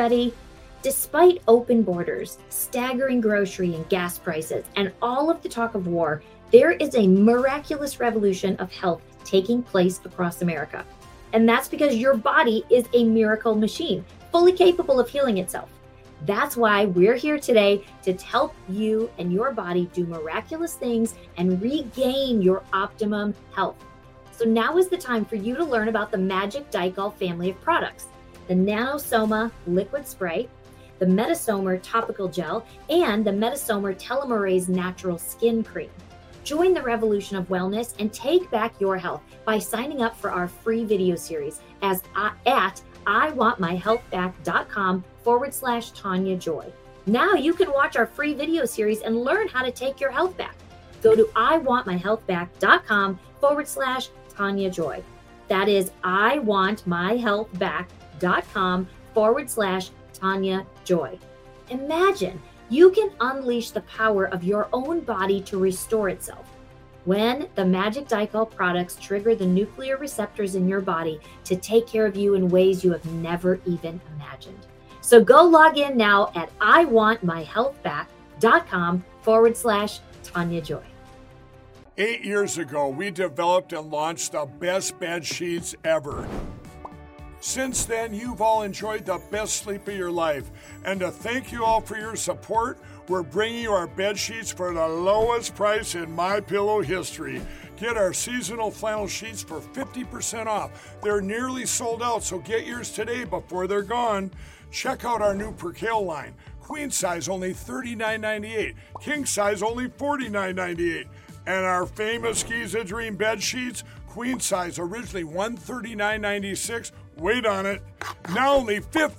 ready? Despite open borders, staggering grocery and gas prices, and all of the talk of war, there is a miraculous revolution of health taking place across America. And that's because your body is a miracle machine, fully capable of healing itself. That's why we're here today to help you and your body do miraculous things and regain your optimum health. So now is the time for you to learn about the Magic Dicol family of products, the Nanosoma liquid spray, the Metasomer topical gel, and the Metasomer telomerase natural skin cream. Join the revolution of wellness and take back your health by signing up for our free video series at iwantmyhealthback.com/Tanya Joy. Now you can watch our free video series and learn how to take your health back. Go to iwantmyhealthback.com/Tanya Joy. That is iwantmyhealthback.com/Tanya Joy. Imagine you can unleash the power of your own body to restore itself when the Magic Dicol products trigger the nuclear receptors in your body to take care of you in ways you have never even imagined. So go log in now at iwantmyhealthback.com/Tanya Joy. 8 years ago, we developed and launched the best bed sheets ever. Since then, you've all enjoyed the best sleep of your life. And to thank you all for your support, we're bringing you our bed sheets for the lowest price in MyPillow history. Get our seasonal flannel sheets for 50% off. They're nearly sold out, so get yours today before they're gone. Check out our new Percale line. Queen size only $39.98. King size only $49.98. And our famous Giza Dream bed sheets, queen size originally $139.96. Wait on it. Now only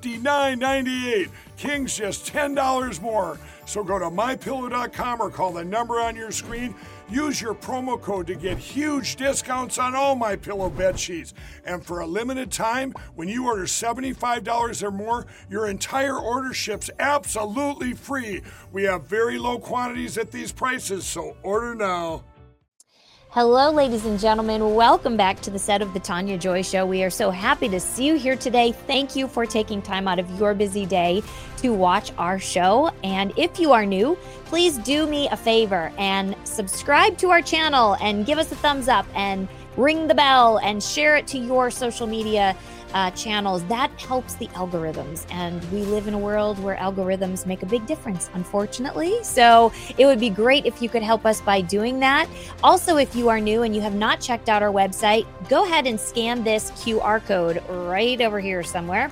$59.98. King's just $10 more. So go to mypillow.com or call the number on your screen. Use your promo code to get huge discounts on all MyPillow bed sheets. And for a limited time, when you order $75 or more, your entire order ships absolutely free. We have very low quantities at these prices, so order now. Hello, ladies and gentlemen. Welcome back to the set of the Tanya Joy Show. We are so happy to see you here today. Thank you for taking time out of your busy day to watch our show. And if you are new, please do me a favor and subscribe to our channel and give us a thumbs up and ring the bell and share it to your social media channels. That helps the algorithms, and we live in a world where algorithms make a big difference, unfortunately. So it would be great if you could help us by doing that. Also, if you are new and you have not checked out our website, go ahead and scan this QR code right over here somewhere.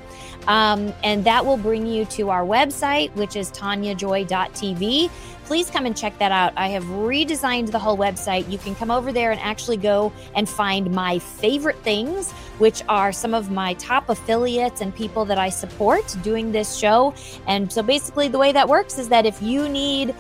And that will bring you to our website, which is tanyajoy.tv. Please come and check that out. I have redesigned the whole website. You can come over there and actually go and find my favorite things, which are some of my top affiliates and people that I support doing this show. And so basically the way that works is that if you need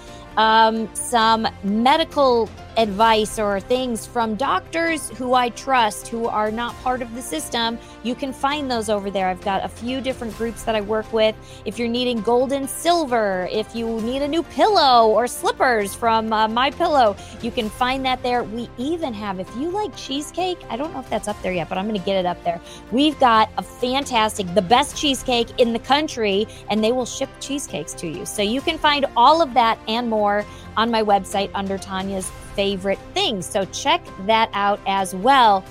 some medical advice or things from doctors who I trust, who are not part of the system, you can find those over there. I've got a few different groups that I work with. If you're needing gold and silver, if you need a new pillow or slippers from MyPillow, you can find that there. We even have, if you like cheesecake, I don't know if that's up there yet, but I'm going to get it up there. We've got a fantastic, the best cheesecake in the country, and they will ship cheesecakes to you. So you can find all of that and more on my website under Tanya's favorite things. So check that out as well.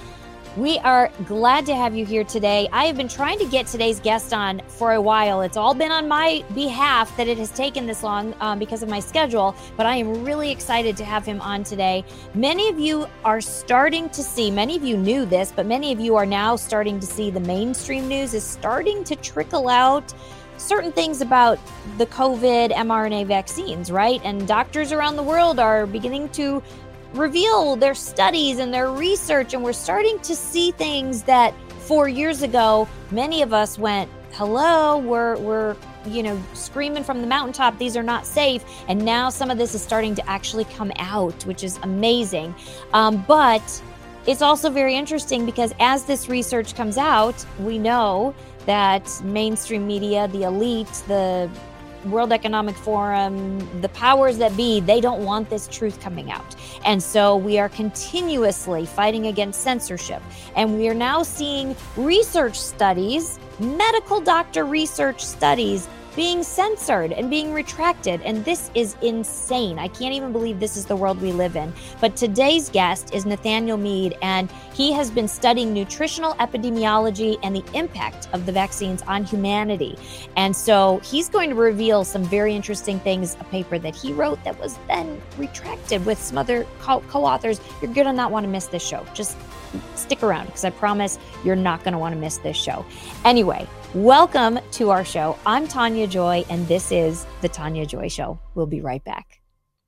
We are glad to have you here today. I have been trying to get today's guest on for a while. It's all been on my behalf that it has taken this long because of my schedule, but I am really excited to have him on today. Many of you are starting to see, many of you knew this, but many of you are now starting to see the mainstream news is starting to trickle out certain things about the COVID mRNA vaccines, right? And doctors around the world are beginning to reveal their studies and their research, and we're starting to see things that 4 years ago, many of us went, hello, we're screaming from the mountaintop, these are not safe. And now some of this is starting to actually come out, which is amazing. But it's also very interesting because as this research comes out, we know that mainstream media, the elite, the World Economic Forum, the powers that be, they don't want this truth coming out. And so we are continuously fighting against censorship. And we are now seeing research studies, medical doctor research studies, being censored and being retracted. And this is insane. I can't even believe this is the world we live in. But today's guest is Nathaniel Mead, and he has been studying nutritional epidemiology and the impact of the vaccines on humanity. And so he's going to reveal some very interesting things, a paper that he wrote that was then retracted with some other co-authors. You're going to not want to miss this show. Just stick around, because I promise you're not going to want to miss this show. Anyway, welcome to our show. I'm Tanya Joy, and this is The Tanya Joy Show. We'll be right back.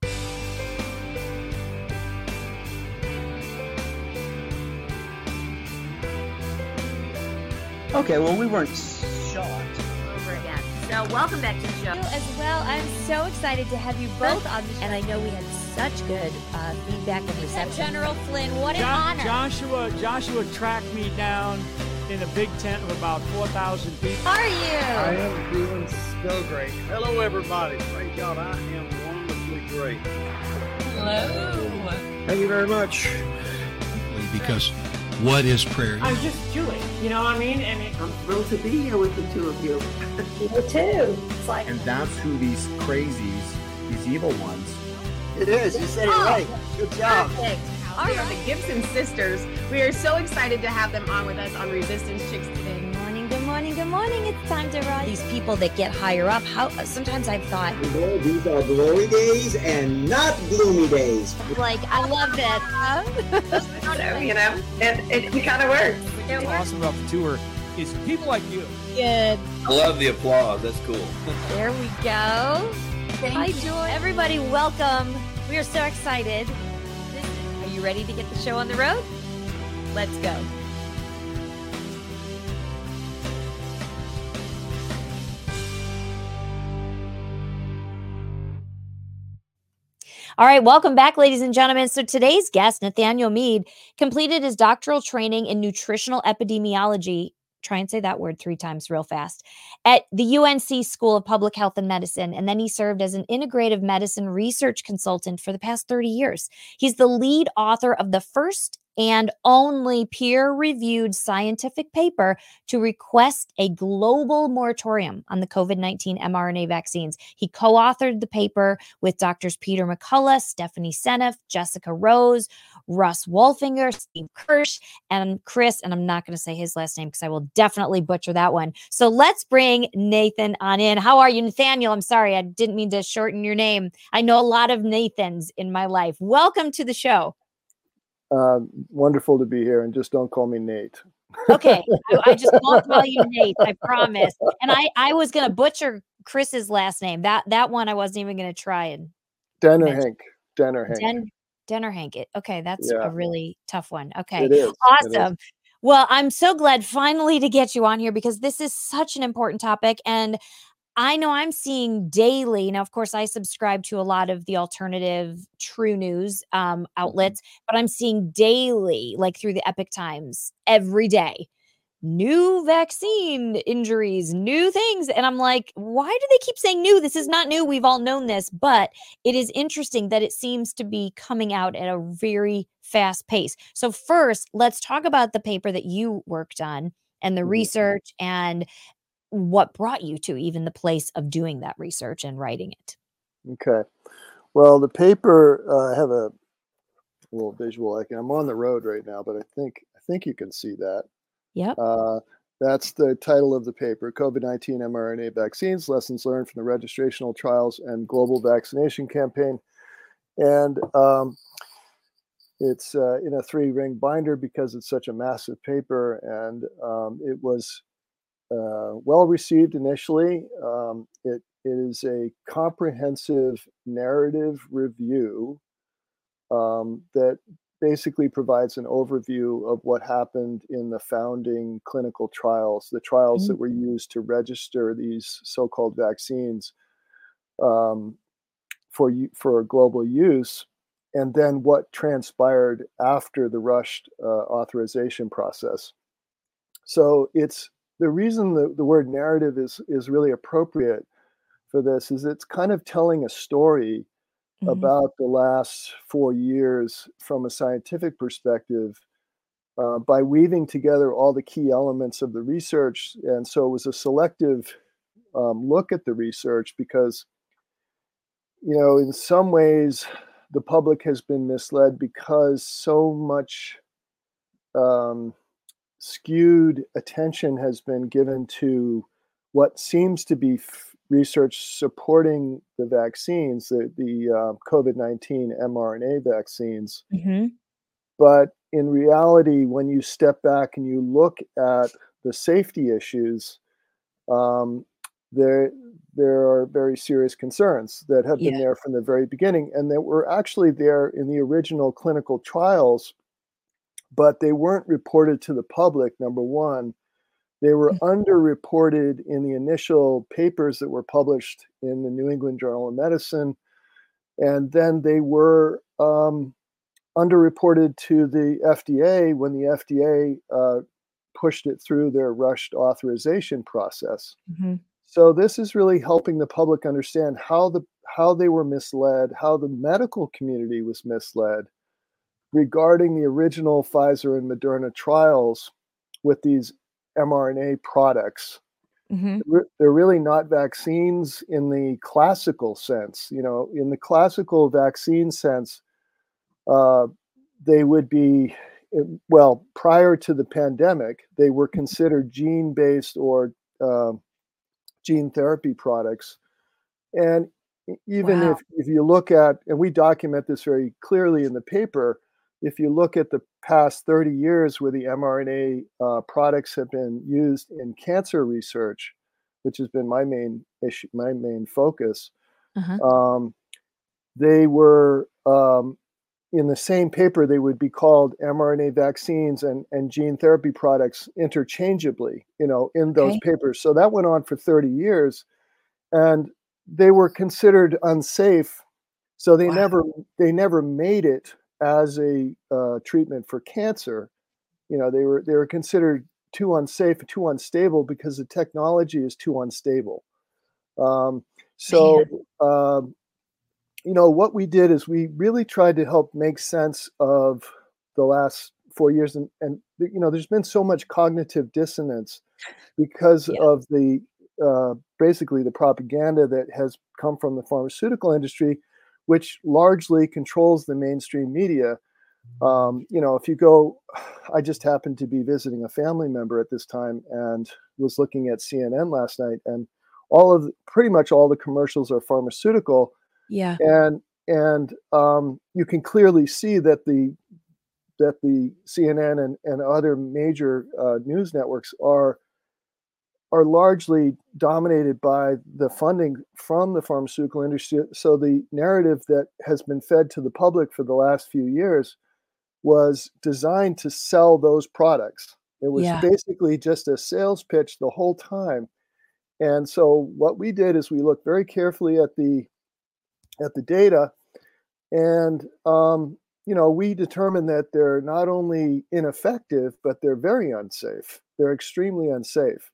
Okay, well, we weren't shot. Over again. So welcome back to the show. As well, I'm so excited to have you both on the show. And I know we had such good feedback and reception. General Flynn, what an honor. Joshua tracked me down in a big tent of about 4,000 people. How are you? I am feeling so great. Hello, everybody. Praise God, I am wonderfully great. Hello. Thank you very much. Because what is prayer? I'm just Julie, you know what I mean? And I'm thrilled to be here with the two of you. You too. It's like, And that's who these crazies, these evil ones. It is. You said it right. Good job. Perfect. all right, the Gibson sisters. We are so excited to have them on with us on Resistance Chicks today. Good morning, good morning, good morning. It's time to rise. These people that get higher up, sometimes I've thought, these are glory days and not gloomy days. like, I love that. I don't know, you know, it kind of works. what's awesome about the tour is people like you. Good. I love the applause. That's cool. There we go. Hi, Joy. Everybody, welcome. We are so excited. Are you ready to get the show on the road? Let's go. All right, welcome back, ladies and gentlemen. So today's guest, Nathaniel Mead, completed his doctoral training in nutritional epidemiology. Try and say that word 3 times real fast, at the UNC School of Public Health and Medicine. And then he served as an integrative medicine research consultant for the past 30 years. He's the lead author of the first and only peer-reviewed scientific paper to request a global moratorium on the COVID-19 mRNA vaccines. He co-authored the paper with Drs. Peter McCullough, Stephanie Seneff, Jessica Rose, Russ Wolfinger, Steve Kirsch, and Chris, and I'm not going to say his last name because I will definitely butcher that one. So let's bring Nathan on in. How are you, Nathaniel? I'm sorry, I didn't mean to shorten your name. I know a lot of Nathans in my life. Welcome to the show. Wonderful to be here, and just don't call me Nate. Okay, I just won't call you Nate, I promise. And I was going to butcher Chris's last name. That one I wasn't even going to try. And Dennerhank. Dennerhank. Okay, that's a really tough one. Okay, it is. Awesome. Well, I'm so glad finally to get you on here because this is such an important topic. And I know I'm seeing daily. Now, of course, I subscribe to a lot of the alternative true news outlets, but I'm seeing daily, like through the Epic Times, every day, new vaccine injuries, new things. And I'm like, why do they keep saying new? This is not new. We've all known this, but it is interesting that it seems to be coming out at a very fast pace. So first, let's talk about the paper that you worked on and the research and what brought you to even the place of doing that research and writing it. Okay. Well, the paper, I have a little visual icon. I'm on the road right now, but I think you can see that. Yep. That's the title of the paper, COVID-19 mRNA Vaccines, Lessons Learned from the Registrational Trials and Global Vaccination Campaign. And it's in a 3-ring binder because it's such a massive paper, and it was well received initially. It is a comprehensive narrative review that basically provides an overview of what happened in the founding clinical trials, the trials that were used to register these so-called vaccines for global use, and then what transpired after the rushed authorization process. So it's the reason the word narrative is really appropriate for this is it's kind of telling a story about the last 4 years from a scientific perspective by weaving together all the key elements of the research. And so it was a selective look at the research because, in some ways, the public has been misled because so much skewed attention has been given to what seems to be research supporting the vaccines, the COVID-19 mRNA vaccines. But in reality, when you step back and you look at the safety issues, there are very serious concerns that have been there from the very beginning, and that were actually there in the original clinical trials, but they weren't reported to the public, number one. They were underreported in the initial papers that were published in the New England Journal of Medicine, and then they were underreported to the FDA when the FDA pushed it through their rushed authorization process. So this is really helping the public understand how they were misled, how the medical community was misled regarding the original Pfizer and Moderna trials with these mRNA products. They're really not vaccines in the classical sense. In the classical vaccine sense, they would be, well, prior to the pandemic, they were considered gene-based or gene therapy products. And even if you look at, and we document this very clearly in the paper, if you look at the past 30 years where the mRNA products have been used in cancer research, which has been my main issue, my main focus, they were in the same paper, they would be called mRNA vaccines and gene therapy products interchangeably, in those papers. So that went on for 30 years, and they were considered unsafe. So they never made it as a treatment for cancer. They were considered too unsafe, too unstable because the technology is too unstable. What we did is we really tried to help make sense of the last 4 years. And there's been so much cognitive dissonance because of the basically the propaganda that has come from the pharmaceutical industry, which largely controls the mainstream media. If you go, I just happened to be visiting a family member at this time and was looking at CNN last night, and pretty much all the commercials are pharmaceutical. And you can clearly see that the CNN and other major news networks are largely dominated by the funding from the pharmaceutical industry. So the narrative that has been fed to the public for the last few years was designed to sell those products. It was basically just a sales pitch the whole time. And so what we did is we looked very carefully at the data, and we determined that they're not only ineffective, but they're very unsafe. They're extremely unsafe,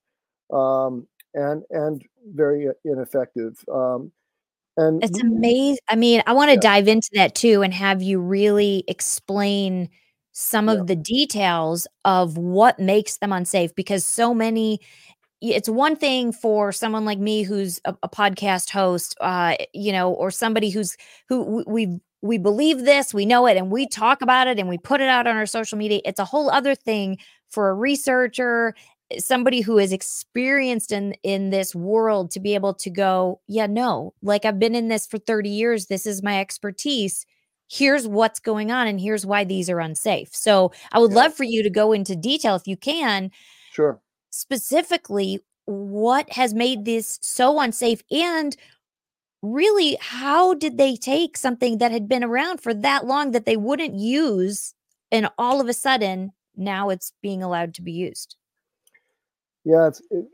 and very ineffective. And it's amazing. I mean, I want to dive into that too and have you really explain some of the details of what makes them unsafe, because so many. It's one thing for someone like me who's a podcast host, or somebody who we believe this, we know it, and we talk about it and we put it out on our social media. It's a whole other thing for a researcher, somebody who is experienced in this world, to be able to go, like, I've been in this for 30 years. This is my expertise. Here's what's going on, and here's why these are unsafe. So I would love for you to go into detail, if you can. Sure. Specifically, what has made this so unsafe, and really, how did they take something that had been around for that long that they wouldn't use, and all of a sudden now it's being allowed to be used? I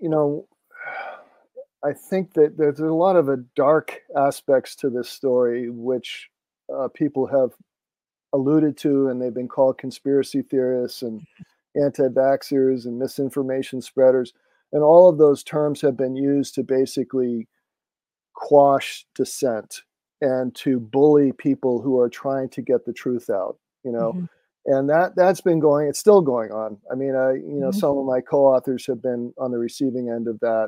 think that there's a lot of dark aspects to this story, which people have alluded to, and they've been called conspiracy theorists and anti-vaxxers and misinformation spreaders. And all of those terms have been used to basically quash dissent and to bully people who are trying to get the truth out, and that's been going. It's still going on. I mean, some of my co-authors have been on the receiving end of that,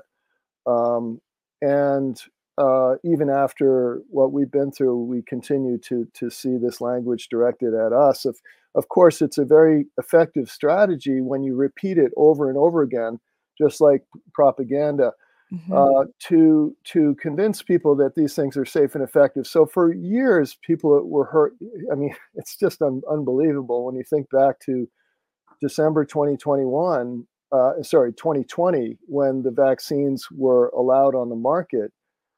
and even after what we've been through, we continue to see this language directed at us. Of course, it's a very effective strategy when you repeat it over and over again, just like propaganda, to convince people that these things are safe and effective. So for years, people were hurt. I mean, it's just unbelievable when you think back to December 2020, when the vaccines were allowed on the market.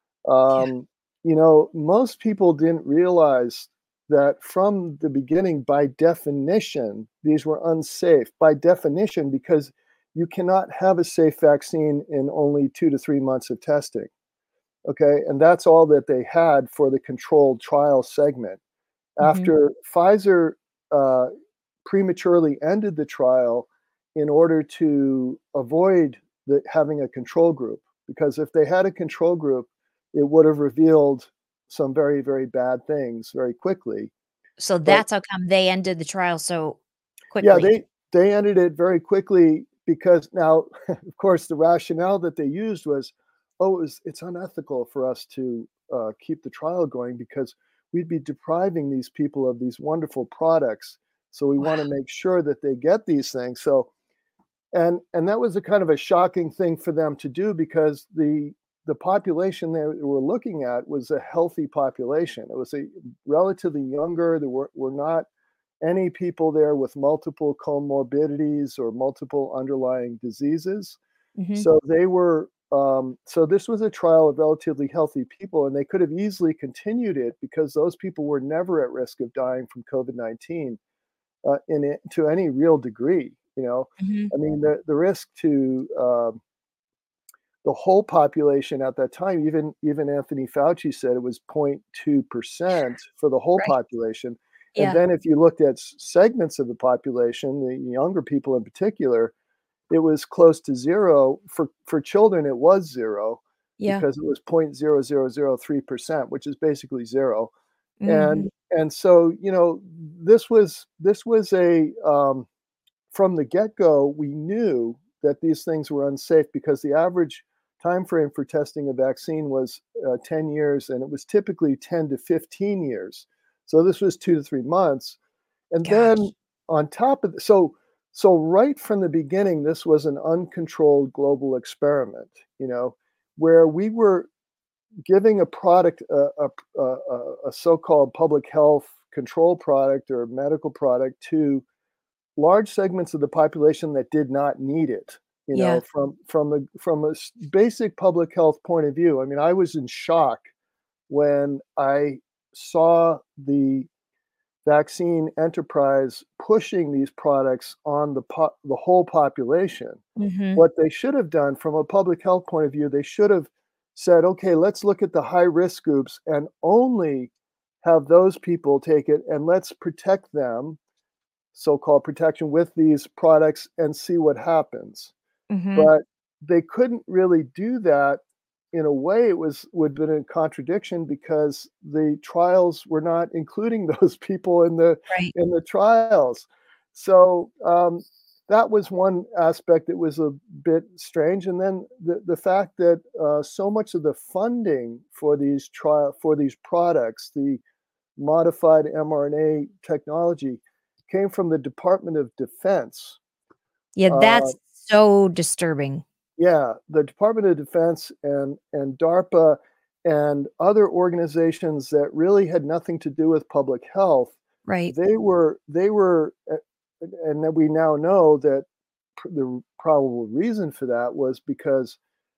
Most people didn't realize that from the beginning, by definition, these were unsafe. By definition, because you cannot have a safe vaccine in only 2 to 3 months of testing. Okay, and that's all that they had for the controlled trial segment. After Pfizer prematurely ended the trial in order to avoid having a control group, because if they had a control group, it would have revealed some very, very bad things very quickly. So that's how come they ended the trial so quickly. Yeah, they ended it very quickly because now, of course, the rationale that they used was, it's unethical for us to keep the trial going because we'd be depriving these people of these wonderful products. So we want to make sure that they get these things. So, and that was a kind of a shocking thing for them to do because the population they were looking at was a healthy population. It was a relatively younger. There were not any people there with multiple comorbidities or multiple underlying diseases. So they were. So this was a trial of relatively healthy people, and they could have easily continued it because those people were never at risk of dying from COVID-19 to any real degree. I mean, the risk to the whole population at that time, even Anthony Fauci said it was 0.2% for the whole population. And then if you looked at segments of the population, the younger people in particular, it was close to zero. For children, it was zero because it was 0.0003%, which is basically zero. And so, this was a from the get-go, we knew that these things were unsafe because the average time frame for testing a vaccine was 10 years, and it was typically 10 to 15 years. So this was 2 to 3 months. And then on top of so right from the beginning, this was an uncontrolled global experiment, where we were giving a product, a so-called public health control product or medical product to large segments of the population that did not need it. From a basic public health point of view. I mean, I was in shock when I saw the vaccine enterprise pushing these products on the whole population. What they should have done from a public health point of view, they should have said, okay, let's look at the high risk groups and only have those people take it, and let's protect them, so-called protection, with these products and see what happens. But they couldn't really do that. In a way, would have been in contradiction because the trials were not including those people in the trials. So that was one aspect that was a bit strange. And then the fact that so much of the funding for these products, the modified mRNA technology, came from the Department of Defense. Yeah, that's so disturbing. Yeah, the Department of Defense and DARPA and other organizations that really had nothing to do with public health. Right. They were, and then we now know that the probable reason for that was because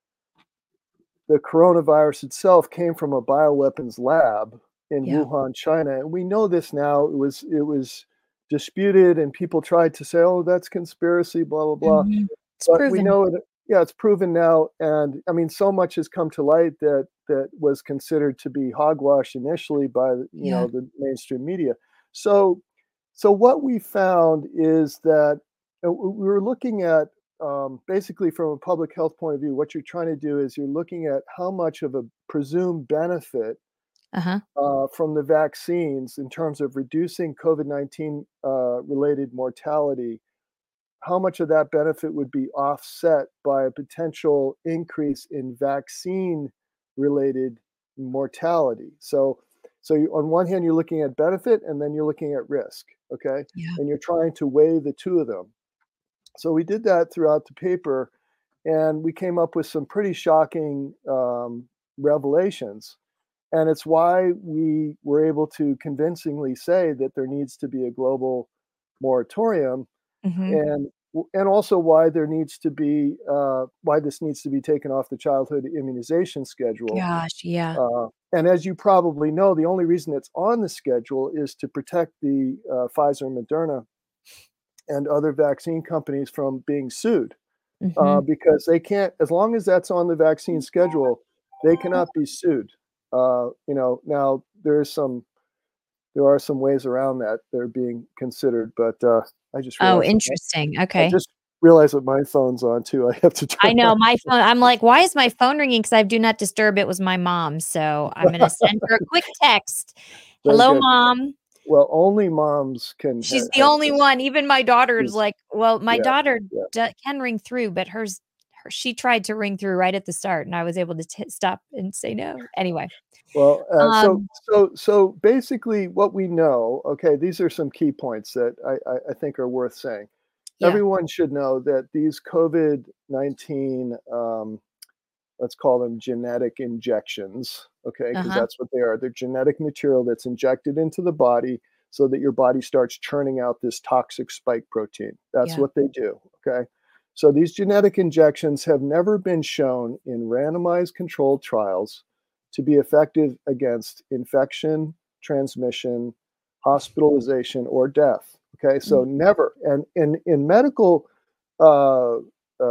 the coronavirus itself came from a bioweapons lab in Wuhan, China. And we know this now. It was disputed, and people tried to say, "Oh, that's conspiracy," blah blah blah. It's but proven. We know it. Yeah, it's proven now, and I mean, so much has come to light that was considered to be hogwash initially by the mainstream media. So what we found is that we were looking at basically from a public health point of view, what you're trying to do is you're looking at how much of a presumed benefit from the vaccines in terms of reducing COVID-19 related mortality, how much of that benefit would be offset by a potential increase in vaccine related mortality. So on one hand, you're looking at benefit and then you're looking at risk. Okay. Yeah. And you're trying to weigh the two of them. So we did that throughout the paper, and we came up with some pretty shocking revelations. And it's why we were able to convincingly say that there needs to be a global moratorium, and also why there needs to be why this needs to be taken off the childhood immunization schedule. Gosh, yeah. And as you probably know, the only reason it's on the schedule is to protect the Pfizer and Moderna and other vaccine companies from being sued, because they can't, as long as that's on the vaccine schedule, they cannot be sued. Now there are some ways around that they're being considered, but I just interesting. Okay. I just realized that my phone's on too. I have to turn. I know my phone. I'm like, why is my phone ringing? Because I have do not disturb. It was my mom, so I'm going to send her a quick text. Hello, Mom. Well, only moms can. She's the only one. Even my daughter's like, well, my daughter can ring through, but she tried to ring through right at the start, and I was able to stop and say no. Anyway. Well, so basically, what we know. Okay, these are some key points that I think are worth saying. Yeah. Everyone should know that these COVID-19, let's call them genetic injections, okay, because that's what they are. They're genetic material that's injected into the body so that your body starts churning out this toxic spike protein. That's what they do, okay? So these genetic injections have never been shown in randomized controlled trials to be effective against infection, transmission, hospitalization, or death. Okay, so never. And in medical, in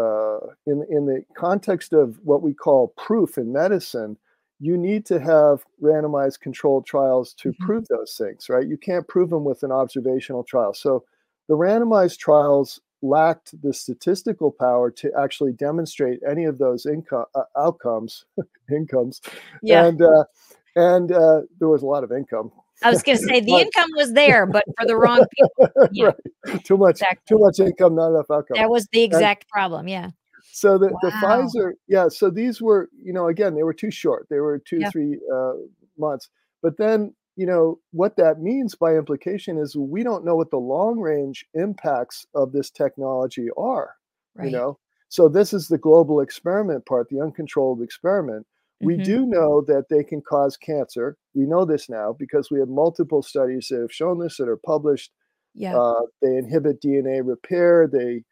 the context of what we call proof in medicine, you need to have randomized controlled trials to prove those things, right? You can't prove them with an observational trial. So the randomized trials lacked the statistical power to actually demonstrate any of those outcomes, incomes. Yeah. And there was a lot of income. I was going to say the income was there, but for the wrong people. Yeah. Right. Too much income, not enough outcome. That was the exact problem. Yeah. So the Pfizer, so these were, again, they were too short. They were 2-3 months. But then, what that means by implication is we don't know what the long range impacts of this technology are, So this is the global experiment part, the uncontrolled experiment. We do know that they can cause cancer. We know this now because we have multiple studies that have shown this, that are published. Yeah. They inhibit DNA repair. They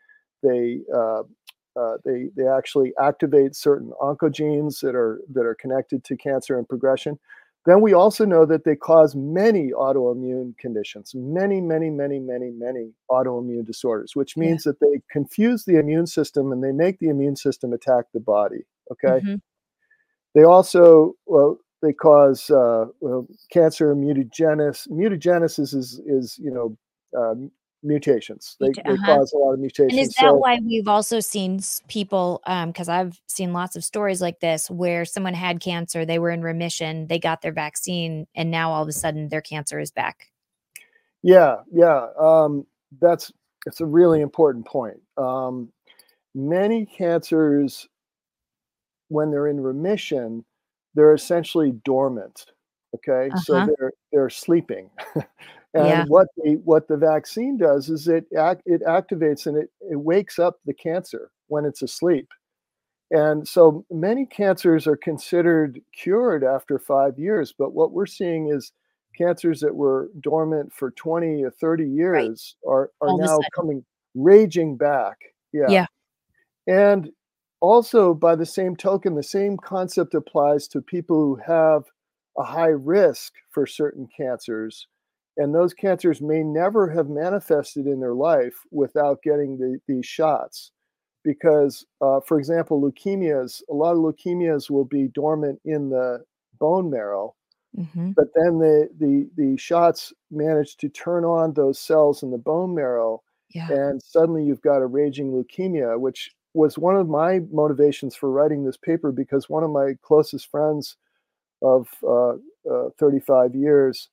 actually activate certain oncogenes that are connected to cancer and progression. Then we also know that they cause many autoimmune conditions, many autoimmune disorders, which means that they confuse the immune system and they make the immune system attack the body. Okay. They also, they cause cancer mutagenesis. Mutagenesis is mutations. They cause a lot of mutations. And is that why we've also seen people, because I've seen lots of stories like this where someone had cancer, they were in remission, they got their vaccine, and now all of a sudden their cancer is back. Yeah. It's a really important point. Many cancers, when they're in remission, they're essentially dormant. Okay, so they're sleeping. And what the vaccine does is it activates and it wakes up the cancer when it's asleep. And so many cancers are considered cured after 5 years, but what we're seeing is cancers that were dormant for 20 or 30 years are now coming raging back. Yeah. And also, by the same token, the same concept applies to people who have a high risk for certain cancers. And those cancers may never have manifested in their life without getting these shots. Because, for example, leukemias, a lot of leukemias will be dormant in the bone marrow. But then the shots manage to turn on those cells in the bone marrow Yeah. And suddenly you've got a raging leukemia, which was one of my motivations for writing this paper, because one of my closest friends of 35 years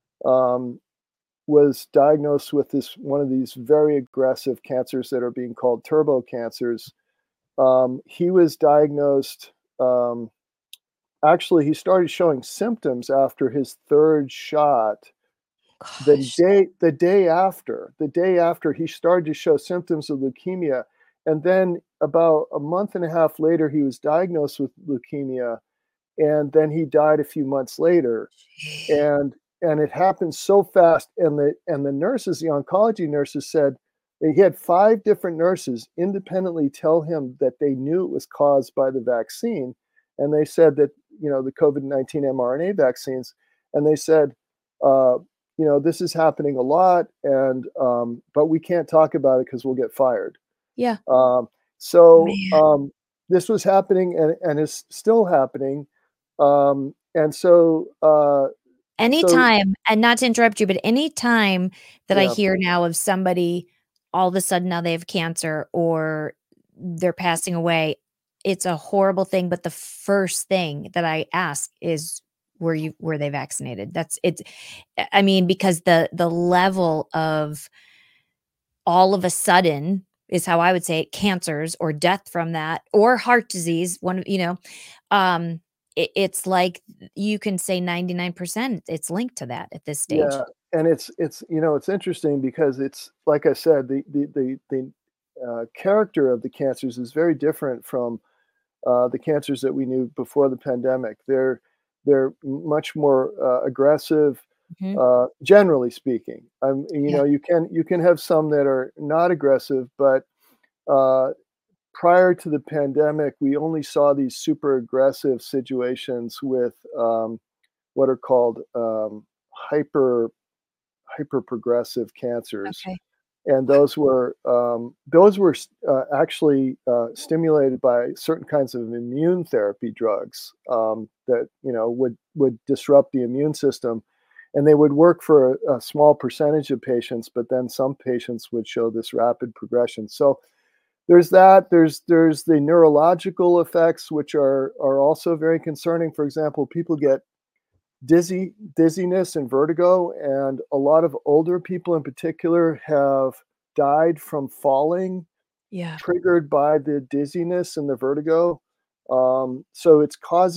was diagnosed with one of these very aggressive cancers that are being called turbo cancers. He was diagnosed. Actually, he started showing symptoms after his third shot. The day after he started to show symptoms of leukemia, and then about a month and a half later, he was diagnosed with leukemia, and then he died a few months later. And it happened so fast. And the nurses, the oncology nurses, said he had 5 different nurses independently tell him that they knew it was caused by the vaccine, and they said that the COVID-19 mRNA vaccines, and they said, this is happening a lot, and but we can't talk about it because we'll get fired. Yeah. This was happening and is still happening. And so anytime, and not to interrupt you, but anytime that I hear now of somebody all of a sudden now they have cancer or they're passing away, it's a horrible thing. But the first thing that I ask is, were they vaccinated? I mean, because the level of all of a sudden is how I would say it, cancers or death from that, or heart disease. It's like you can say 99% it's linked to that at this stage. Yeah, and it's interesting because it's like I said, the character of the cancers is very different from the cancers that we knew before the pandemic. They're much more aggressive, generally speaking. You can have some that are not aggressive, but prior to the pandemic, we only saw these super aggressive situations with what are called hyper progressive cancers. Okay. And those were actually stimulated by certain kinds of immune therapy drugs that would disrupt the immune system, and they would work for a small percentage of patients, but then some patients would show this rapid progression. So there's that. There's the neurological effects, which are also very concerning. For example, people get dizziness and vertigo, and a lot of older people in particular have died from falling, triggered by the dizziness and the vertigo. So it's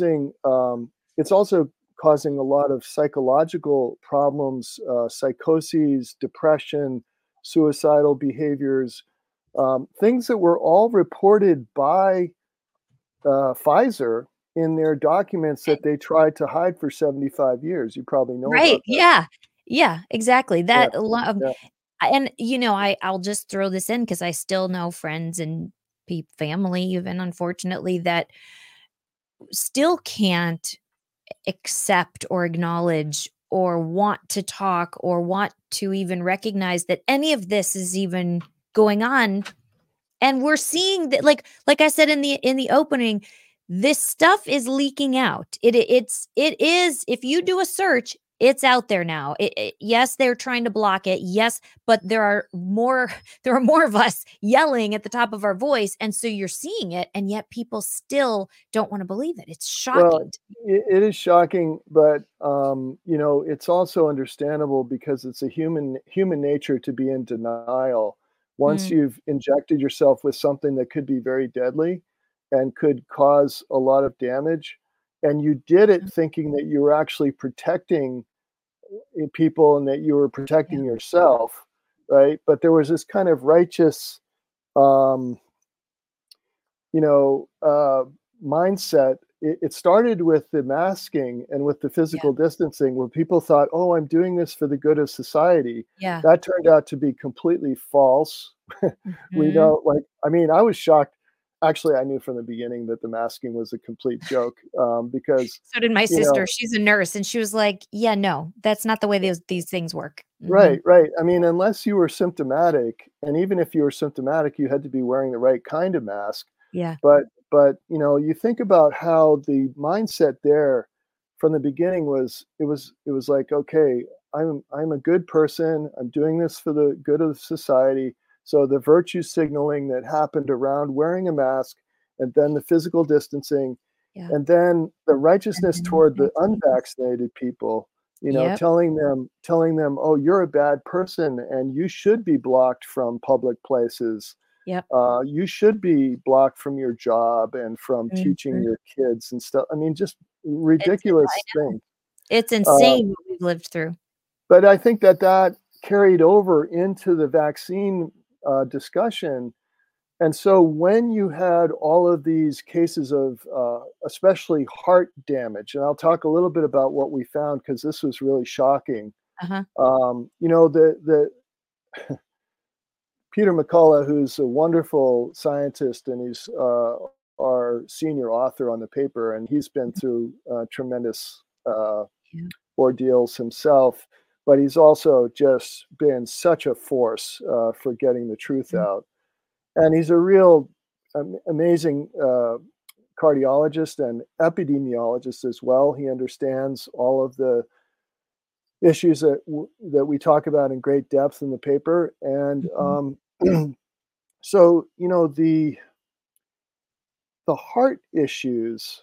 also causing a lot of psychological problems, psychoses, depression, suicidal behaviors, things that were all reported by Pfizer in their documents that they tried to hide for 75 years. You probably know right. about that. Yeah, exactly. That and I'll just throw this in because I still know friends and family, even unfortunately, that still can't accept or acknowledge or want to talk or want to even recognize that any of this is even going on. And we're seeing that, like I said in the opening, this stuff is leaking out. It is, if you do a search, it's out there now. Yes, they're trying to block it. Yes, but there are more of us yelling at the top of our voice. And so you're seeing it, and yet people still don't want to believe it. It's shocking. Well, it is shocking, but it's also understandable because it's a human nature to be in denial. Once you've injected yourself with something that could be very deadly and could cause a lot of damage, and you did it thinking that you were actually protecting people and that you were protecting yourself, right? But there was this kind of righteous, mindset. It started with the masking and with the physical distancing, where people thought, "Oh, I'm doing this for the good of society." Yeah, that turned out to be completely false. We know, I was shocked. Actually, I knew from the beginning that the masking was a complete joke, because so did my sister. She's a nurse, and she was like, "Yeah, no, that's not the way these things work." Right. I mean, unless you were symptomatic, and even if you were symptomatic, you had to be wearing the right kind of mask. Yeah. But you think about how the mindset there from the beginning was, it was like, okay, I'm a good person. I'm doing this for the good of society. So the virtue signaling that happened around wearing a mask, and then the physical distancing, and then the righteousness toward the unvaccinated people, telling them, oh, you're a bad person and you should be blocked from public places. You should be blocked from your job and from teaching your kids and stuff. I mean, just ridiculous thing. It's insane what we've lived through. But I think that carried over into the vaccine discussion. And so when you had all of these cases of especially heart damage, and I'll talk a little bit about what we found because this was really shocking. The Peter McCullough, who's a wonderful scientist, and he's our senior author on the paper, and he's been through tremendous ordeals himself, but he's also just been such a force for getting the truth out. And he's a real amazing cardiologist and epidemiologist as well. He understands all of the issues that we talk about in great depth in the paper. And so, the heart issues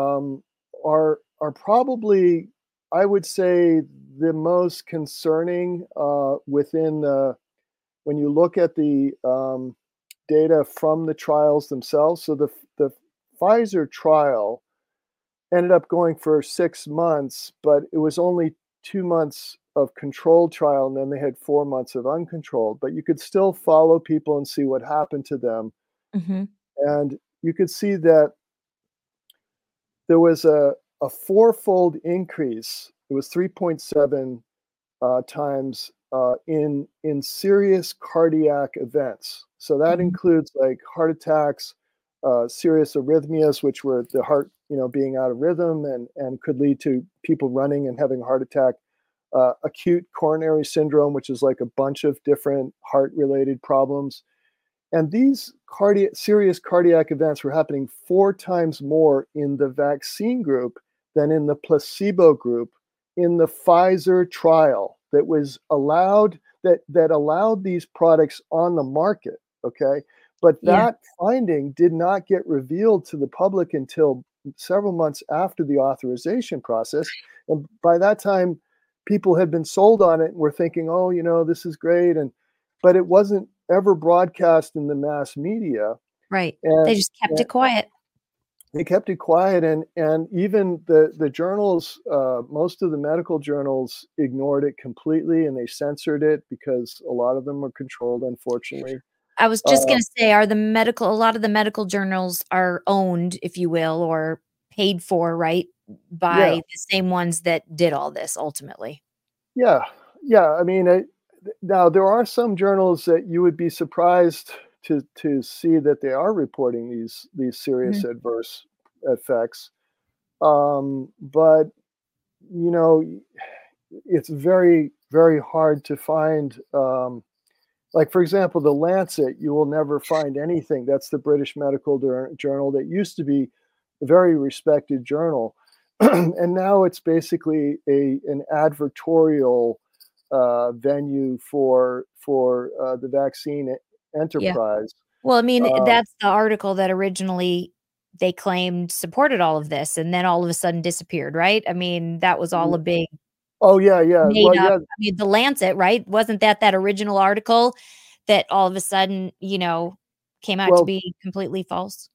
are probably, I would say, the most concerning within when you look at the data from the trials themselves. So the Pfizer trial ended up going for 6 months, but it was only 2 months of controlled trial, and then they had 4 months of uncontrolled. But you could still follow people and see what happened to them. And you could see that there was a fourfold increase. It was 3.7 times in serious cardiac events. So that includes like heart attacks, serious arrhythmias, which were the heart, being out of rhythm and could lead to people running and having a heart attack, acute coronary syndrome, which is like a bunch of different heart-related problems. And these serious cardiac events were happening 4 times more in the vaccine group than in the placebo group in the Pfizer trial that was allowed, that allowed these products on the market. Okay. But that finding did not get revealed to the public until several months after the authorization process. And by that time, people had been sold on it and were thinking, oh, this is great. But it wasn't ever broadcast in the mass media. Right. And they just kept it quiet. They kept it quiet. And even the journals, most of the medical journals ignored it completely, and they censored it because a lot of them were controlled, unfortunately. I was just going to say, a lot of the medical journals are owned, if you will, or paid for, right, by the same ones that did all this ultimately. Yeah. I mean, now there are some journals that you would be surprised to see that they are reporting these serious adverse effects. But, it's very, very hard to find. Like, for example, the Lancet, you will never find anything. That's the British Medical Journal that used to be a very respected journal. And now it's basically an advertorial venue for the vaccine enterprise. Well, I mean, that's the article that originally they claimed supported all of this, and then all of a sudden disappeared, right? I mean, that was all a big... Oh, yeah. I mean, the Lancet, right? Wasn't that original article that all of a sudden, came out to be completely false?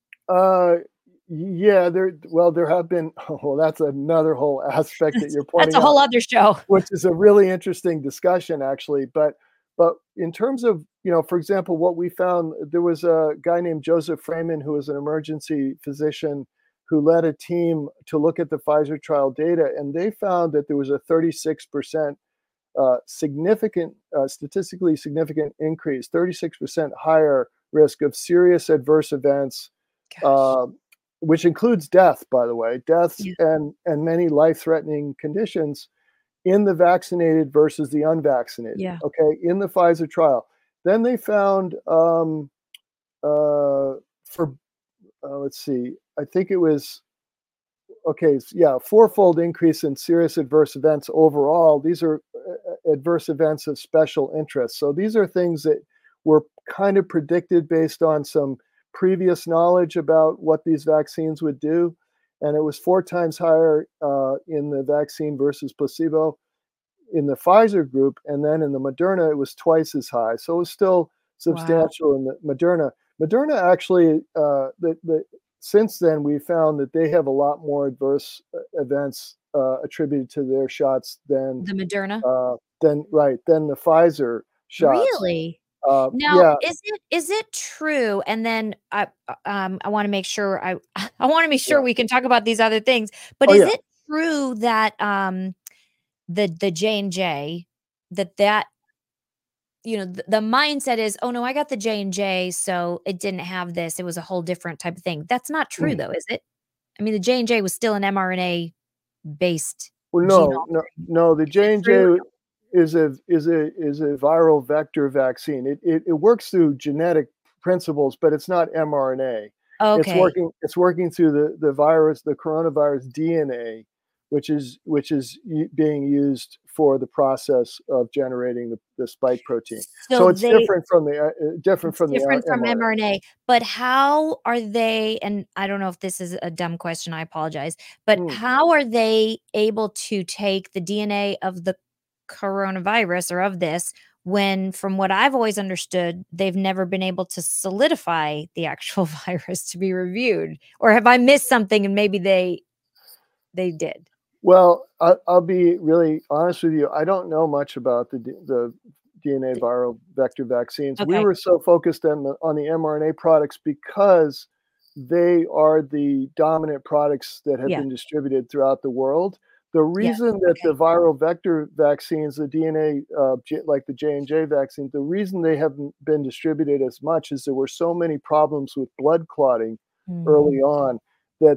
Yeah, there have been. Well, that's another whole aspect that you're pointing out. That's a whole other show, which is a really interesting discussion, actually. But in terms of, for example, what we found, there was a guy named Joseph Freeman who was an emergency physician who led a team to look at the Pfizer trial data, and they found that there was a 36% statistically significant increase, 36% higher risk of serious adverse events, which includes death, by the way, and many life-threatening conditions in the vaccinated versus the unvaccinated. Okay, in the Pfizer trial. Then they found let's see, I think it was, fourfold increase in serious adverse events overall. These are adverse events of special interest. So these are things that were kind of predicted based on some previous knowledge about what these vaccines would do. And it was 4 times higher in the vaccine versus placebo in the Pfizer group. And then in the Moderna, it was twice as high. So it was still substantial in the Moderna. Moderna actually, since then, we found that they have a lot more adverse events attributed to their shots than the Moderna, than the Pfizer shots. Really? Now, is it true? And then I want to make sure I want to make sure we can talk about these other things. But is it true that the J&J that you know the mindset is, oh no, I got the J&J, so it didn't have this. It was a whole different type of thing. That's not true though, is it? I mean, the J&J was still an mRNA based. Well, no. The J&J is a viral vector vaccine. It works through genetic principles, but it's not mRNA. Okay. It's working through the virus, the coronavirus DNA, which is being used for the process of generating the spike protein. So it's different from mRNA. But how are they? And I don't know if this is a dumb question. I apologize. But how are they able to take the DNA of the coronavirus or of this when, from what I've always understood, they've never been able to solidify the actual virus to be reviewed? Or have I missed something and maybe they did? Well, I'll be really honest with you. I don't know much about the DNA viral vector vaccines. Okay. We were so focused on the mRNA products because they are the dominant products that have been distributed throughout the world. The reason that the viral vector vaccines, the DNA, like the J&J vaccine, the reason they haven't been distributed as much is there were so many problems with blood clotting early on that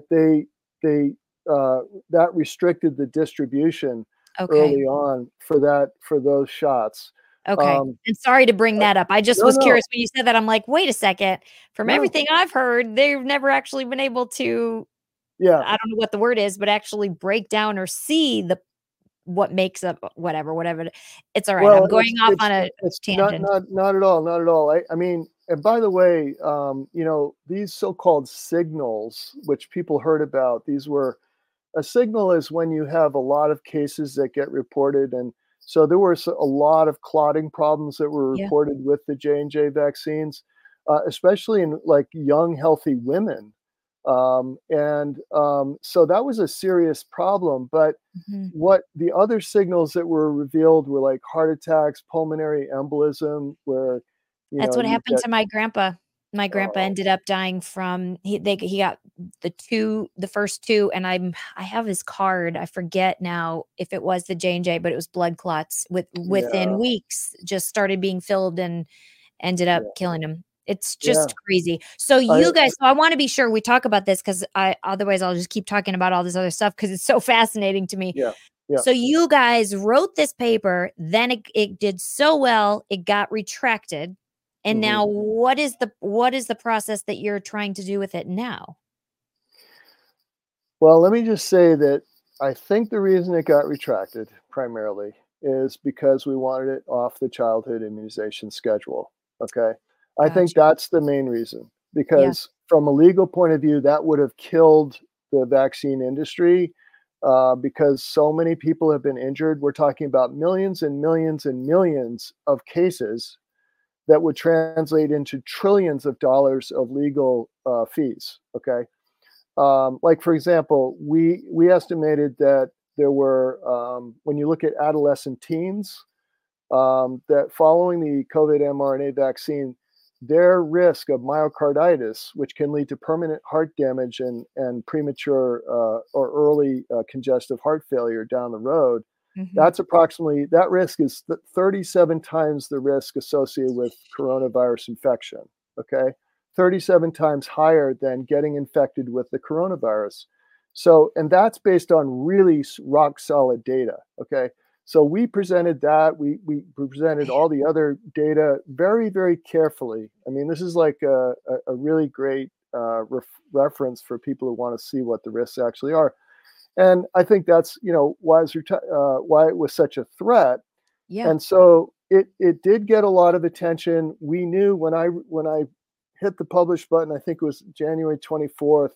that restricted the distribution early on for those shots. Okay. And sorry to bring that up. I just was curious when you said that. I'm like, wait a second. From everything I've heard, they've never actually been able to, I don't know what the word is, but actually break down or see what makes up whatever. It's all right. Well, I'm going off on a tangent. Not at all. I mean, and by the way, these so-called signals, which people heard about, a signal is when you have a lot of cases that get reported. And so there were a lot of clotting problems that were reported with the J&J vaccines, especially in like young, healthy women. So that was a serious problem. But what the other signals that were revealed were like heart attacks, pulmonary embolism, where that's what happened to my grandpa. My grandpa ended up dying from he got the first 2, and I have his card. I forget now if it was the J&J, but it was blood clots within weeks. Just started being filled and ended up killing him. It's just crazy. So you guys, so I want to be sure we talk about this because otherwise I'll just keep talking about all this other stuff because it's so fascinating to me. Yeah. So you guys wrote this paper, then it did so well, it got retracted. And now what is the process that you're trying to do with it now? Well, let me just say that I think the reason it got retracted primarily is because we wanted it off the childhood immunization schedule. Okay. I think that's the main reason, because from a legal point of view, that would have killed the vaccine industry because so many people have been injured. We're talking about millions and millions and millions of cases that would translate into trillions of dollars of legal fees. Okay. Like, for example, we estimated that there were, when you look at adolescent teens, that following the COVID mRNA vaccine, their risk of myocarditis, which can lead to permanent heart damage and premature or early congestive heart failure down the road, that's approximately, that risk is 37 times the risk associated with coronavirus infection. Okay. 37 times higher than getting infected with the coronavirus. So, and that's based on really rock solid data. Okay. So we presented that, we presented all the other data very, very carefully. I mean, this is like a really great reference for people who want to see what the risks actually are. And I think that's, why it was such a threat. Yeah. And so it did get a lot of attention. We knew when I hit the publish button, I think it was January 24th.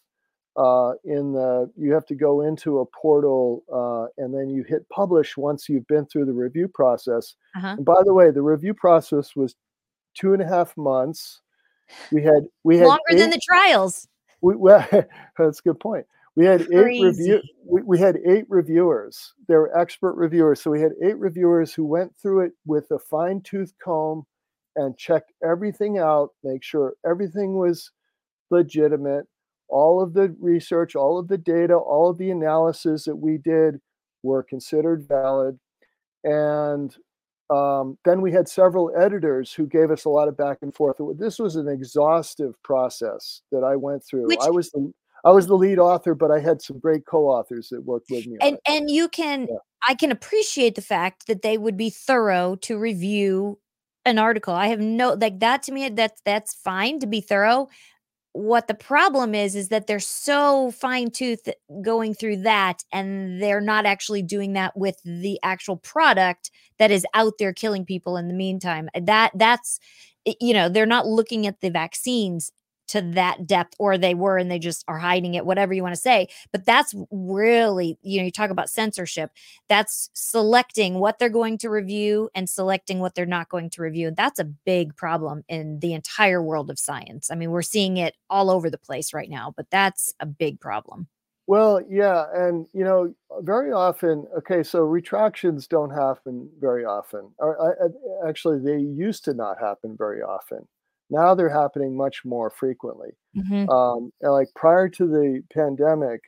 You have to go into a portal and then you hit publish once you've been through the review process. And by the way, the review process was 2.5 months. We had longer than the trials. Well, that's a good point. We had we had 8 reviewers. They were expert reviewers. So we had 8 reviewers who went through it with a fine-tooth comb and checked everything out, make sure everything was legitimate. All of the research, all of the data, all of the analysis that we did were considered valid. And then we had several editors who gave us a lot of back and forth. This was an exhaustive process that I went through. I was the lead author, but I had some great co-authors that worked with me. And you can, I can appreciate the fact that they would be thorough to review an article. I have that to me, that's fine to be thorough. What the problem is that they're so fine-toothed going through that, and they're not actually doing that with the actual product that is out there killing people in the meantime. That's, they're not looking at the vaccines to that depth, or they were and they just are hiding it, whatever you want to say. But that's really, you talk about censorship. That's selecting what they're going to review and selecting what they're not going to review. And that's a big problem in the entire world of science. I mean, we're seeing it all over the place right now, but that's a big problem. Well, yeah. And, very often, so retractions don't happen very often. Actually, they used to not happen very often. Now they're happening much more frequently. Mm-hmm. And like prior to the pandemic,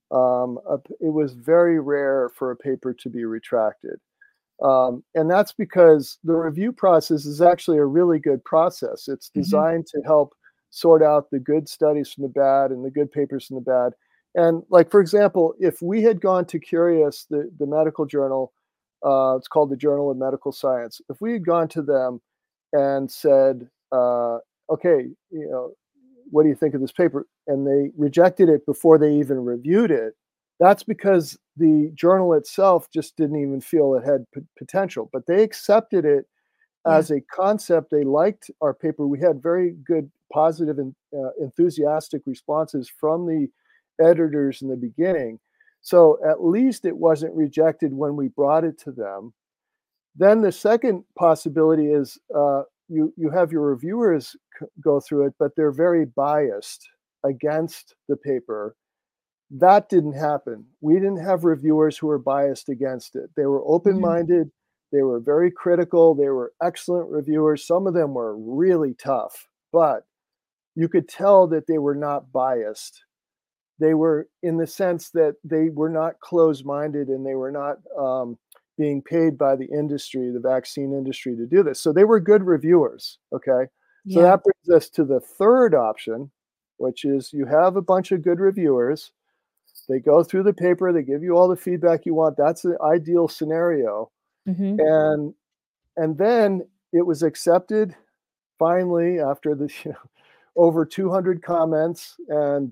it was very rare for a paper to be retracted. And that's because the review process is actually a really good process. It's designed to help sort out the good studies from the bad and the good papers from the bad. And like, for example, if we had gone to Curious, the medical journal, it's called the Journal of Medical Science. If we had gone to them and said, okay, what do you think of this paper? And they rejected it before they even reviewed it. That's because the journal itself just didn't even feel it had potential, but they accepted it as a concept. They liked our paper. We had very good, positive, and enthusiastic responses from the editors in the beginning. So at least it wasn't rejected when we brought it to them. Then the second possibility is, you have your reviewers go through it, but they're very biased against the paper. That didn't happen. We didn't have reviewers who were biased against it. They were open-minded. They were very critical. They were excellent reviewers. Some of them were really tough, but you could tell that they were not biased. They were, in the sense that they were not closed-minded, and they were not being paid by the industry, the vaccine industry, to do this. So they were good reviewers, okay? So that brings us to the third option, which is you have a bunch of good reviewers. They go through the paper, they give you all the feedback you want. That's the ideal scenario. And then it was accepted finally after the over 200 comments and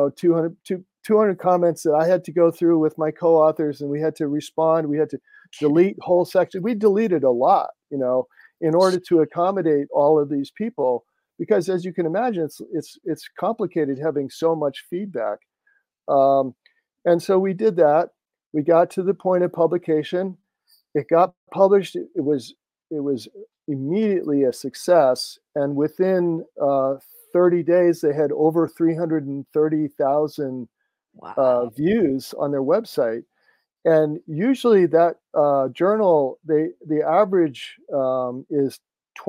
200 comments that I had to go through with my co-authors, and we had to respond. We had to delete whole sections. We deleted a lot, in order to accommodate all of these people, because as you can imagine, it's complicated having so much feedback. And so we did that. We got to the point of publication. It got published. It was immediately a success, and within 30 days, they had over 330,000 views on their website. And usually that journal, the average is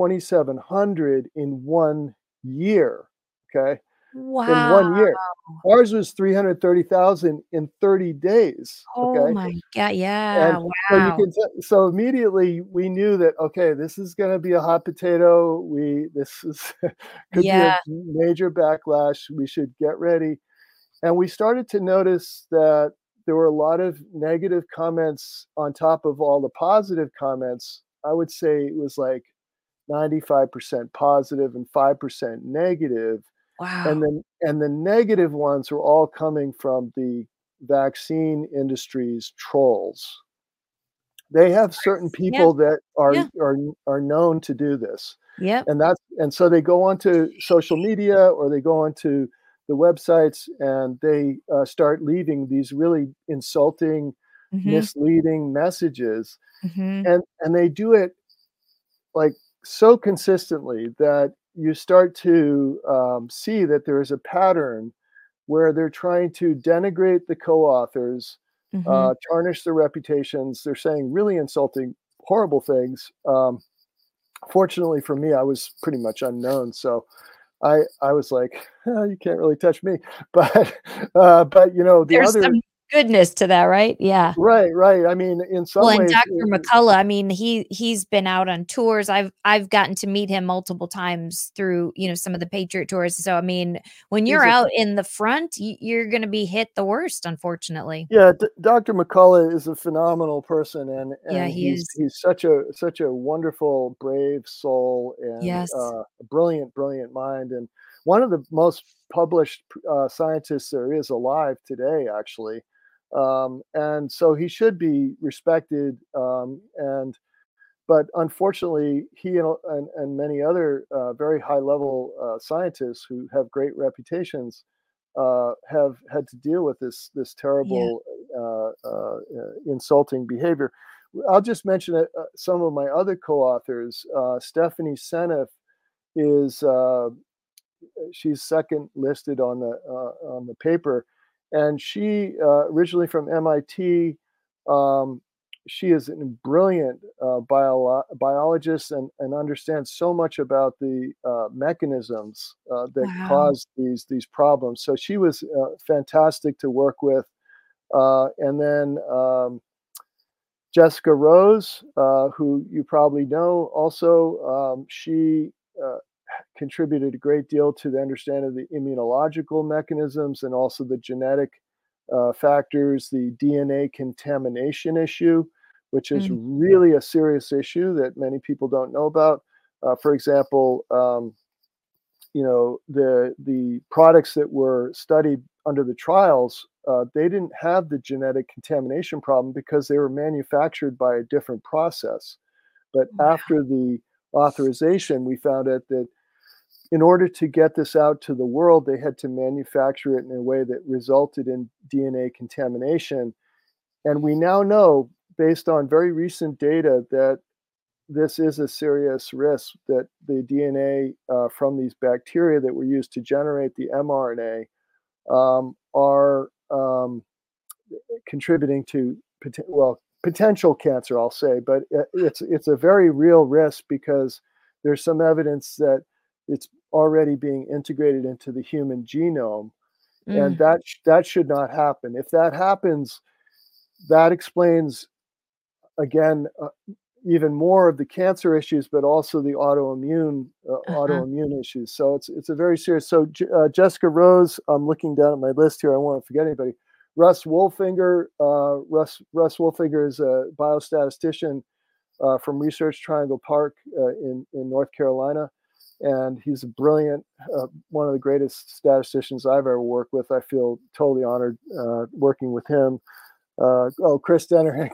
2,700 in 1 year. Okay. Wow. In 1 year. Ours was 330,000 in 30 days. Okay. Oh my God. Yeah. And wow. So immediately we knew that, okay, this is going to be a hot potato. This could be a major backlash. We should get ready. And we started to notice that there were a lot of negative comments on top of all the positive comments. I would say it was like 95% positive and 5% negative. Wow. And the negative ones were all coming from the vaccine industry's trolls. They have certain people that Yeah. are known to do this. Yep. And so they go onto social media or they go onto the websites and they start leaving these really insulting, misleading messages. And they do it like so consistently that you start to see that there is a pattern where they're trying to denigrate the co-authors, tarnish their reputations. They're saying really insulting, horrible things. Fortunately for me, I was pretty much unknown, so I was like, you can't really touch me. But There's some goodness to that, right? Yeah. Right. I mean, in some ways, and Dr. McCullough, I mean, he's been out on tours. I've gotten to meet him multiple times through, some of the Patriot tours. So, I mean, when you're out in the front, you're going to be hit the worst, unfortunately. Yeah, Dr. McCullough is a phenomenal person, and he's such a wonderful, brave soul, and a brilliant mind, and one of the most published scientists there is alive today, actually. And so he should be respected. But unfortunately, he and many other very high level scientists who have great reputations have had to deal with this terrible, insulting behavior. I'll just mention some of my other co-authors. Stephanie Seneff is she's second listed on the paper. And she originally from MIT. She is a brilliant biologist and understands so much about the mechanisms that cause these problems. So she was fantastic to work with. And then Jessica Rose, who you probably know, also she contributed a great deal to the understanding of the immunological mechanisms and also the genetic factors, the DNA contamination issue, which is really a serious issue that many people don't know about. For example, the products that were studied under the trials, they didn't have the genetic contamination problem because they were manufactured by a different process. But after the authorization, we found out that in order to get this out to the world, they had to manufacture it in a way that resulted in DNA contamination. And we now know, based on very recent data, that this is a serious risk, that the DNA from these bacteria that were used to generate the mRNA are contributing to potential cancer, I'll say. But it's a very real risk because there's some evidence that it's already being integrated into the human genome, and that should not happen. If that happens, that explains again even more of the cancer issues, but also the autoimmune issues. So it's a very serious. So Jessica Rose, I'm looking down at my list here. I won't forget anybody. Russ Wolfinger. Russ Wolfinger is a biostatistician from Research Triangle Park in North Carolina. And he's a brilliant, one of the greatest statisticians I've ever worked with. I feel totally honored working with him. Chris Dennerink.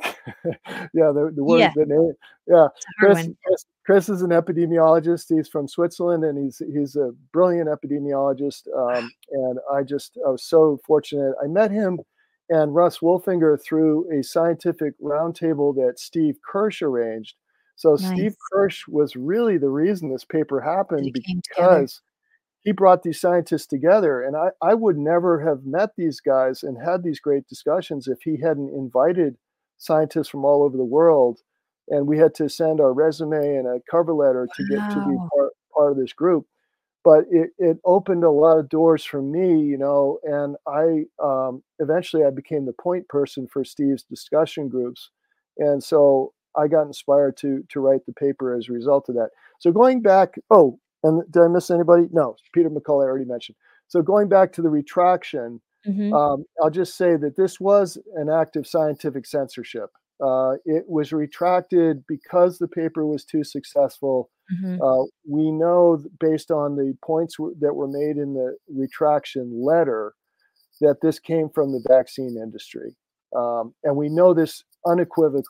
The name. Yeah, Chris is an epidemiologist. He's from Switzerland, and he's a brilliant epidemiologist. And I was so fortunate. I met him and Russ Wolfinger through a scientific roundtable that Steve Kirsch arranged. So nice. Steve Kirsch was really the reason this paper happened because he brought these scientists together. And I would never have met these guys and had these great discussions if he hadn't invited scientists from all over the world. And we had to send our resume and a cover letter to get to be part of this group. But it opened a lot of doors for me, and I eventually I became the point person for Steve's discussion groups. And so I got inspired to write the paper as a result of that. So going back, and did I miss anybody? No, Peter McCullough I already mentioned. So going back to the retraction, I'll just say that this was an act of scientific censorship. It was retracted because the paper was too successful. We know based on the points that were made in the retraction letter that this came from the vaccine industry. And we know this unequivocally.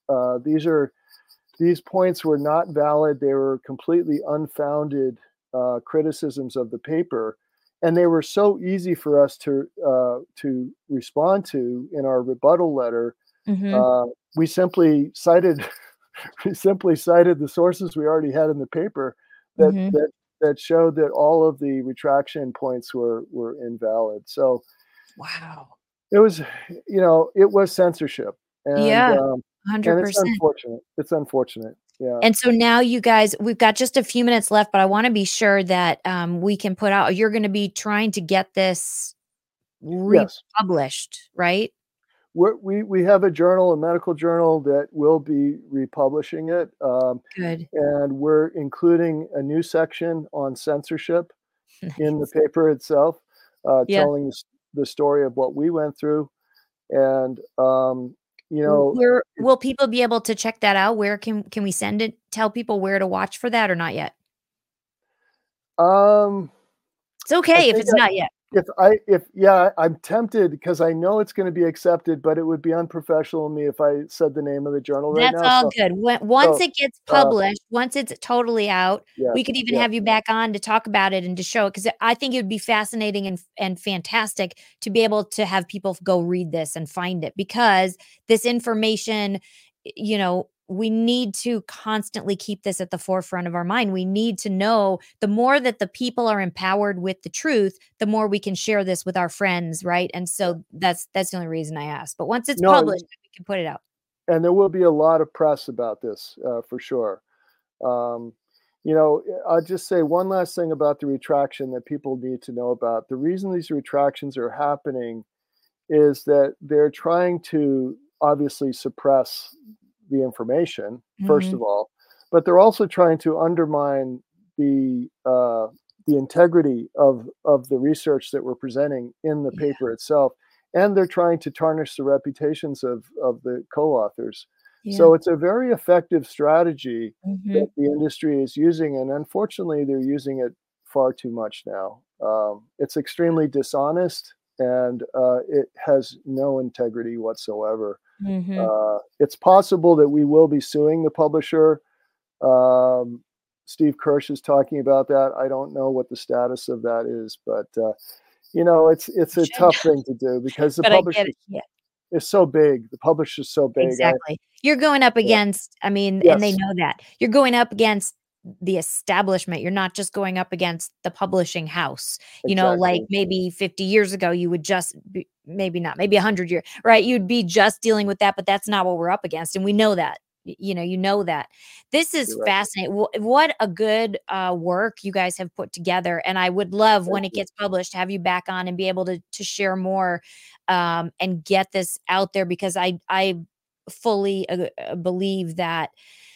these points were not valid. They were completely unfounded criticisms of the paper, and they were so easy for us to respond to in our rebuttal letter. We simply cited the sources we already had in the paper that showed that all of the retraction points were invalid. So, wow, it was censorship, and 100%. and it's unfortunate. It's unfortunate. Yeah. And so now you guys, we've got just a few minutes left, but I want to be sure that we can put out, you're going to be trying to get this republished, right? We have a journal, a medical journal, that will be republishing it. Good. And we're including a new section on censorship in the paper itself, telling the story of what we went through. And, where will people be able to check that out? Where can we send it? Tell people where to watch for that, or not yet? It's okay if it's not yet. I'm tempted because I know it's going to be accepted, but it would be unprofessional of me if I said the name of the journal right now. That's all good. Once it gets published, once it's totally out, we could even have you back on to talk about it and to show it, because I think it would be fascinating and fantastic to be able to have people go read this and find it, because this information, we need to constantly keep this at the forefront of our mind. We need to know, the more that the people are empowered with the truth, the more we can share this with our friends, right? And so that's the only reason I asked. But once it's published, we can put it out. And there will be a lot of press about this, for sure. I'll just say one last thing about the retraction that people need to know about. The reason these retractions are happening is that they're trying to obviously suppress the information, first of all, but they're also trying to undermine the integrity of the research that we're presenting in the paper itself, and they're trying to tarnish the reputations of the co-authors. So it's a very effective strategy that the industry is using, and unfortunately, they're using it far too much now. It's extremely dishonest, and it has no integrity whatsoever. It's possible that we will be suing the publisher. Steve Kirsch is talking about that. I don't know what the status of that is, but it's a tough thing to do, because the publisher is so big. The publisher is so big. Exactly. You're going up against, and they know that. You're going up against the establishment. You're not just going up against the publishing house. Like maybe 50 years ago, you would just be, maybe not, maybe 100 years, right? You'd be just dealing with that, but that's not what we're up against. And we know that, that. This is fascinating. What a good work you guys have put together. And I would love, when it gets published, to have you back on and be able to share more and get this out there, because I fully believe that,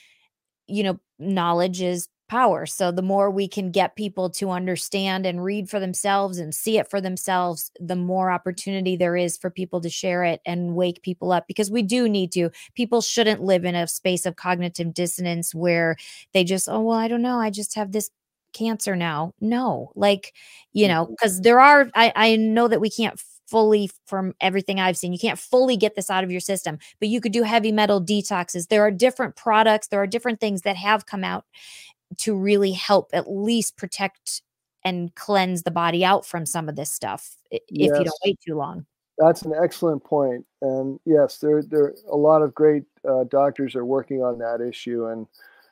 knowledge is power. So the more we can get people to understand and read for themselves and see it for themselves, the more opportunity there is for people to share it and wake people up, because we do need to. People shouldn't live in a space of cognitive dissonance where they just, I don't know, I just have this cancer now. No, because there are, I know that we can't fully, from everything I've seen, you can't fully get this out of your system, but you could do heavy metal detoxes. There are different products, there are different things that have come out to really help at least protect and cleanse the body out from some of this stuff if you don't wait too long. That's an excellent point. And yes, there a lot of great doctors are working on that issue, and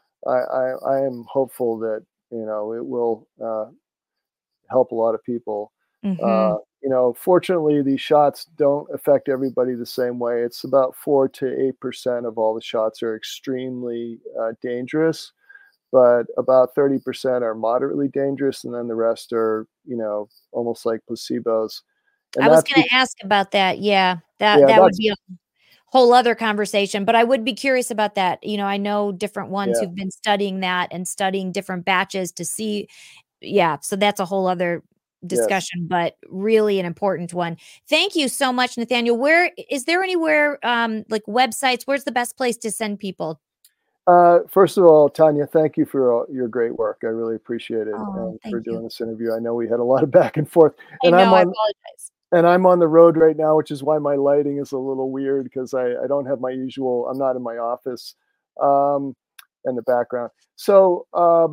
I am hopeful that it will help a lot of people. Fortunately, these shots don't affect everybody the same way. It's about 4 to 8% of all the shots are extremely dangerous, but about 30% are moderately dangerous, and then the rest are, almost like placebos. And I was going to ask about that. That would be a whole other conversation, but I would be curious about that. I know different ones who've been studying that and studying different batches to see. So that's a whole other discussion, but really an important one. Thank you so much, Nathaniel. Where is there anywhere like websites? Where's the best place to send people? First of all, Tanya, thank you for your great work. I really appreciate it, and for doing this interview. I know we had a lot of back and forth. I apologize. And I'm on the road right now, which is why my lighting is a little weird, because I don't have my usual, I'm not in my office in the background. So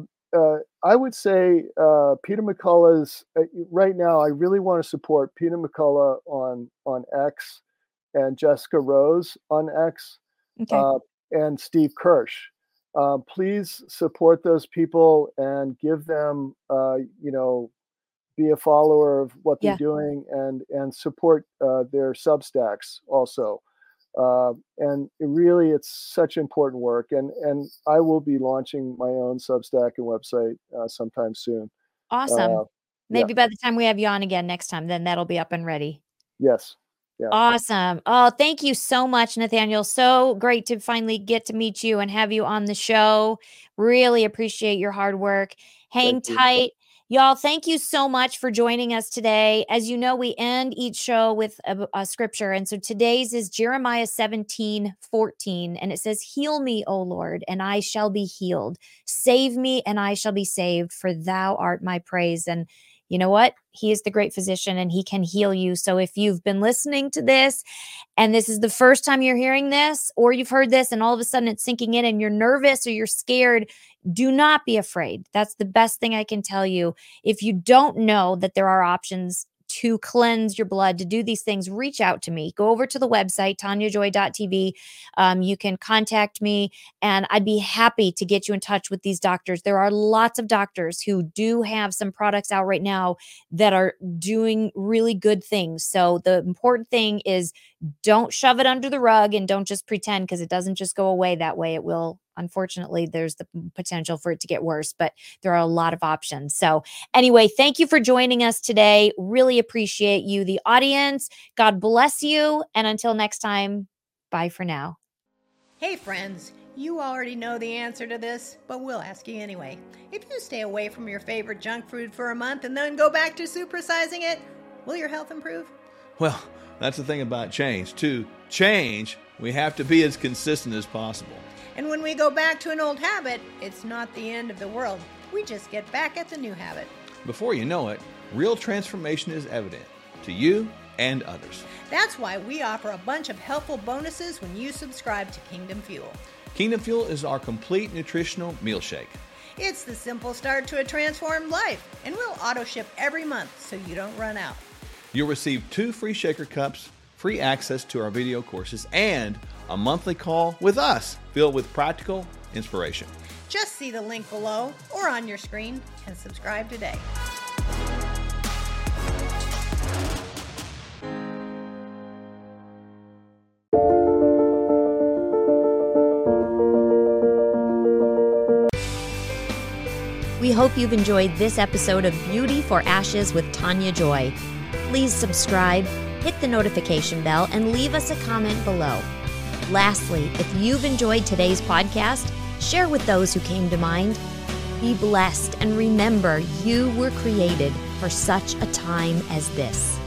I would say Peter McCullough's, right now, I really want to support Peter McCullough on X and Jessica Rose on X, and Steve Kirsch. Please support those people and give them, be a follower of what they're doing, and support their Substacks also. And it's such important work. And I will be launching my own Substack and website sometime soon. Awesome. Maybe by the time we have you on again next time, then that'll be up and ready. Yes. Yeah. Awesome. Oh, thank you so much, Nathaniel. So great to finally get to meet you and have you on the show. Really appreciate your hard work. Hang tight. Y'all, thank you so much for joining us today. As you know, we end each show with a scripture. And so today's is Jeremiah 17:14. And it says, "Heal me, O Lord, and I shall be healed. Save me, and I shall be saved, for thou art my praise." And you know what? He is the great physician, and he can heal you. So if you've been listening to this and this is the first time you're hearing this, or you've heard this and all of a sudden it's sinking in and you're nervous or you're scared, do not be afraid. That's the best thing I can tell you. If you don't know that there are options to cleanse your blood, to do these things, reach out to me. Go over to the website, tanyajoy.tv. You can contact me, and I'd be happy to get you in touch with these doctors. There are lots of doctors who do have some products out right now that are doing really good things. So the important thing is don't shove it under the rug and don't just pretend, because it doesn't just go away that way. It will. Unfortunately, there's the potential for it to get worse, but there are a lot of options. So anyway, thank you for joining us today. Really appreciate you, the audience. God bless you. And until next time, bye for now. Hey friends, you already know the answer to this, but we'll ask you anyway. If you stay away from your favorite junk food for a month and then go back to supersizing it, will your health improve? Well, that's the thing about change. To change, we have to be as consistent as possible. And when we go back to an old habit, it's not the end of the world. We just get back at the new habit. Before you know it, real transformation is evident to you and others. That's why we offer a bunch of helpful bonuses when you subscribe to Kingdom Fuel. Kingdom Fuel is our complete nutritional meal shake. It's the simple start to a transformed life, and we'll auto ship every month so you don't run out. You'll receive 2 free shaker cups, free access to our video courses, and a monthly call with us filled with practical inspiration. Just see the link below or on your screen and subscribe today. We hope you've enjoyed this episode of Beauty for Ashes with Tanya Joy. Please subscribe, hit the notification bell, and leave us a comment below. Lastly, if you've enjoyed today's podcast, share with those who came to mind. Be blessed, and remember, you were created for such a time as this.